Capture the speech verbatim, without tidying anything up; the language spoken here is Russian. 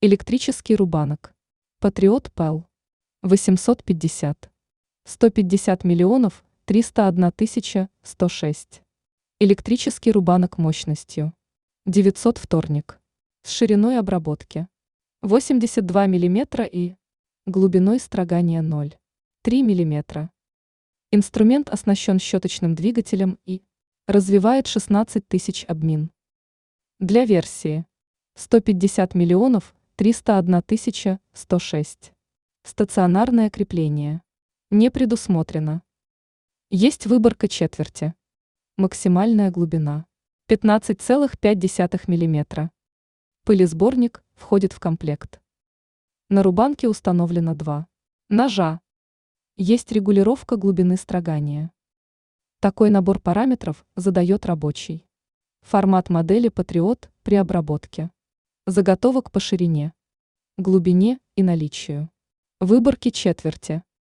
Электрический рубанок. Патриот Пэл. восемьсот пятьдесят. сто пятьдесят миллионов триста одна тысяча сто шесть. Электрический рубанок мощностью. девятьсот вторник. С шириной обработки. восемьдесят два миллиметра и глубиной строгания ноль целых три миллиметра. Инструмент оснащен щеточным двигателем и развивает шестнадцать тысяч обмин. Для версии сто пятьдесят миллионов триста одна тысяча сто шесть. Стационарное крепление. Не предусмотрено. Есть выборка четверти. Максимальная глубина пятнадцать целых пять десятых миллиметра. Пылесборник входит в комплект. На рубанке установлено два ножа. Есть регулировка глубины строгания. Такой набор параметров задает рабочий. Формат модели Патриот при обработке. Заготовок по ширине, глубине и наличию. Выборки четверти.